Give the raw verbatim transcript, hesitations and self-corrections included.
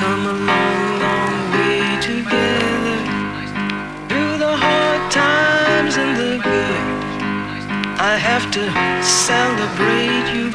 come a long, long way together. Through the hard times and the good, I have to celebrate you.